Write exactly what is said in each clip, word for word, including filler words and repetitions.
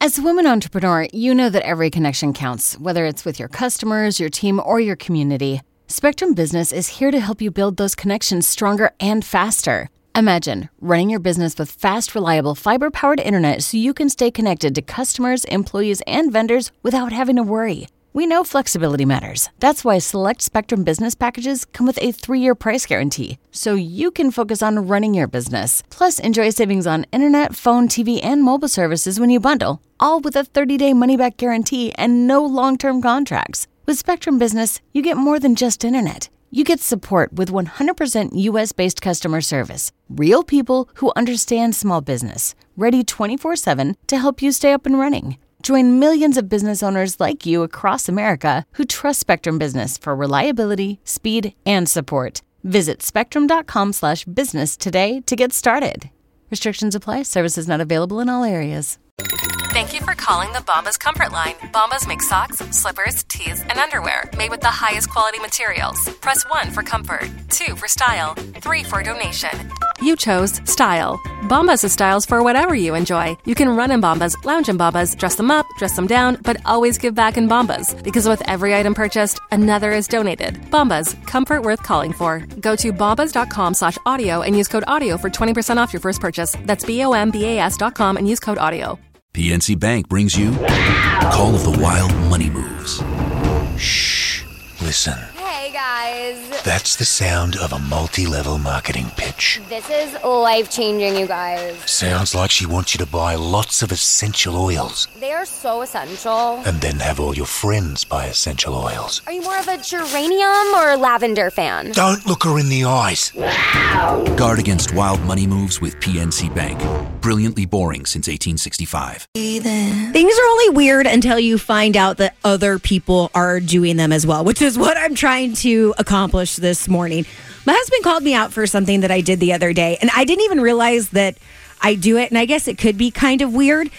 As a woman entrepreneur, you know that every connection counts, whether it's with your customers, your team, or your community. Spectrum Business is here to help you build those connections stronger and faster. Imagine running your business with fast, reliable, fiber-powered internet so you can stay connected to customers, employees, and vendors without having to worry. We know flexibility matters. That's why select Spectrum Business packages come with a three-year price guarantee, so you can focus on running your business. Plus, enjoy savings on internet, phone, T V, and mobile services when you bundle, all with a thirty-day money-back guarantee and no long-term contracts. With Spectrum Business, you get more than just internet. You get support with one hundred percent U S-based customer service. Real people who understand small business, ready twenty-four seven to help you stay up and running. Join millions of business owners like you across America who trust Spectrum Business for reliability, speed, and support. Visit spectrum.com slash business today to get started. Restrictions apply. Services not available in all areas. Thank you for calling the Bombas Comfort Line. Bombas make socks, slippers, tees, and underwear made with the highest quality materials. Press one for comfort, two for style, three for donation. You chose style. Bombas has styles for whatever you enjoy. You can run in Bombas, lounge in Bombas, dress them up, dress them down, but always give back in Bombas. Because with every item purchased, another is donated. Bombas, comfort worth calling for. Go to bombas.com slash audio and use code audio for twenty percent off your first purchase. That's B-O-M-B-A-S dot com and use code audio. P N C Bank brings you Call of the Wild Money Moves. Shh. Listen. Hey, guys. That's the sound of a multi-level marketing pitch. This is life-changing, you guys. Sounds like she wants you to buy lots of essential oils. They are so essential. And then have all your friends buy essential oils. Are you more of a geranium or lavender fan? Don't look her in the eyes. Guard against wild money moves with P N C Bank. Brilliantly boring since eighteen sixty-five. Things are only weird until you find out that other people are doing them as well, which is what I'm trying to accomplish this morning. My husband called me out for something that I did the other day, and I didn't even realize that I do it, and I guess it could be kind of weird.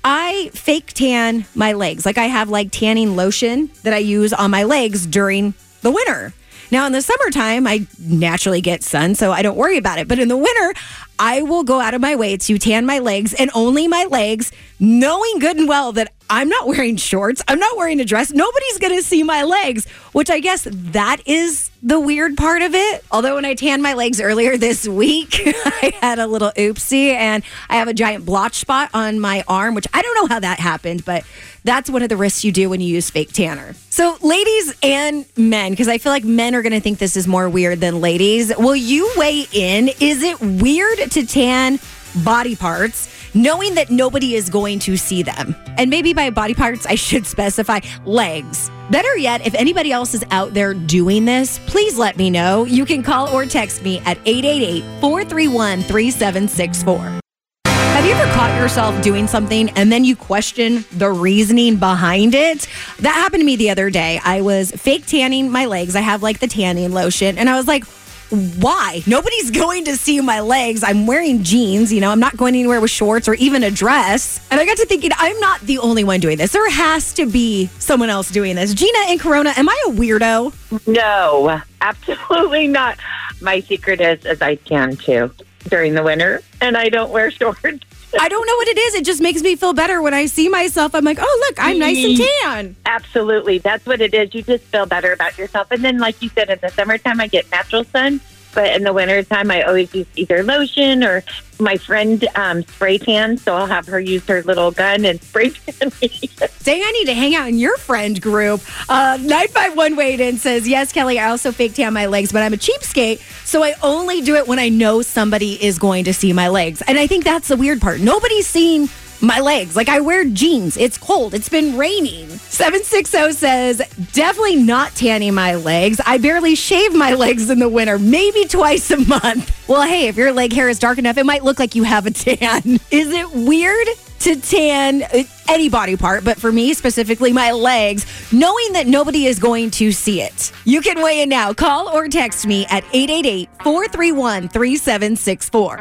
I fake tan my legs. Like I have like tanning lotion that I use on my legs during the winter. Now, in the summertime, I naturally get sun, so I don't worry about it. But in the winter, I will go out of my way to tan my legs, and only my legs, knowing good and well that I'm not wearing shorts, I'm not wearing a dress, nobody's going to see my legs, which I guess that is the weird part of it. Although when I tanned my legs earlier this week, I had a little oopsie, and I have a giant blotch spot on my arm, which I don't know how that happened, but that's one of the risks you do when you use fake tanner. So ladies and men, because I feel like men are going to think this is more weird than ladies, will you weigh in? Is it weird to tan body parts knowing that nobody is going to see them? And maybe by body parts, I should specify legs. Better yet, if anybody else is out there doing this, please let me know. You can call or text me at eight eight eight, four three one, three seven six four. Have you ever caught yourself doing something and then you question the reasoning behind it? That happened to me the other day. I was fake tanning my legs. I have like the tanning lotion, and I was like, why? Nobody's going to see my legs. I'm wearing jeans, you know, I'm not going anywhere with shorts or even a dress. And I got to thinking, I'm not the only one doing this. There has to be someone else doing this. Gina and Corona, am I a weirdo? No, absolutely not. My secret is, is I tan too during the winter, and I don't wear shorts. I don't know what it is. It just makes me feel better when I see myself. I'm like, oh, look, I'm nice and tan. Absolutely. That's what it is. You just feel better about yourself. And then, like you said, in the summertime, I get natural sun. But in the wintertime, I always use either lotion or my friend um, spray tan. So I'll have her use her little gun and spray tan me. Dang, I need to hang out in your friend group. Uh, nine five one weighed in says, yes, Kelly, I also fake tan my legs, but I'm a cheapskate. So I only do it when I know somebody is going to see my legs. And I think that's the weird part. Nobody's seen my legs. Like, I wear jeans. It's cold. It's been raining. seven six zero says, definitely not tanning my legs. I barely shave my legs in the winter, maybe twice a month. Well, hey, if your leg hair is dark enough, it might look like you have a tan. Is it weird to tan any body part, but for me, specifically my legs, knowing that nobody is going to see it? You can weigh in now. Call or text me at eight eight eight, four three one, three seven six four.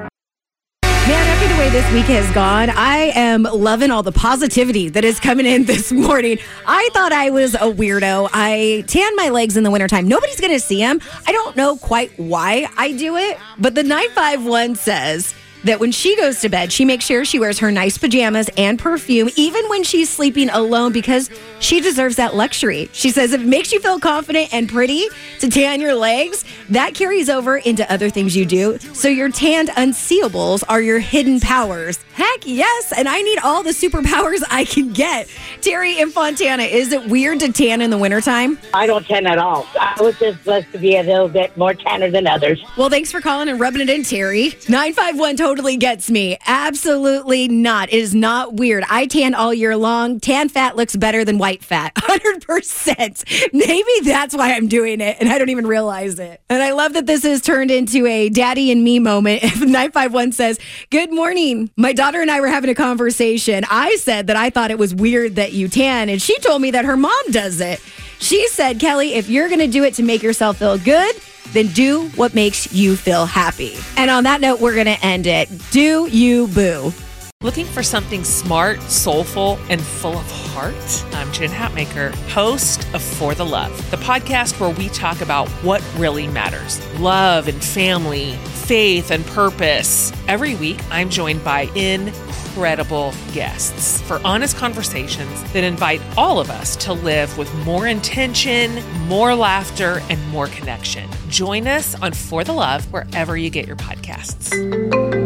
Man, after the way this week has gone, I am loving all the positivity that is coming in this morning. I thought I was a weirdo. I tan my legs in the wintertime. Nobody's going to see them. I don't know quite why I do it, but the nine five one says, that when she goes to bed, she makes sure she wears her nice pajamas and perfume, even when she's sleeping alone, because she deserves that luxury. She says if it makes you feel confident and pretty to tan your legs, that carries over into other things you do. So your tanned unseeables are your hidden powers. Heck yes, and I need all the superpowers I can get. Terry in Fontana, is it weird to tan in the wintertime? I don't tan at all. I was just blessed to be a little bit more tanner than others. Well, thanks for calling and rubbing it in, Terry. nine five one totally gets me. Absolutely not. It is not weird. I tan all year long. Tan fat looks better than white fat. one hundred percent. Maybe that's why I'm doing it, and I don't even realize it. And I love that this has turned into a daddy and me moment. nine five one says, good morning. My daughter and I were having a conversation. I said that I thought it was weird that you tan, and she told me that her mom does it. She said, Kelly, if you're going to do it to make yourself feel good, then do what makes you feel happy. And on that note, we're going to end it. Do you boo? Looking for something smart, soulful, and full of heart? I'm Jen Hatmaker, host of For the Love, the podcast where we talk about what really matters. Love and family, faith and purpose. Every week, I'm joined by incredible guests for honest conversations that invite all of us to live with more intention, more laughter, and more connection. Join us on For the Love wherever you get your podcasts.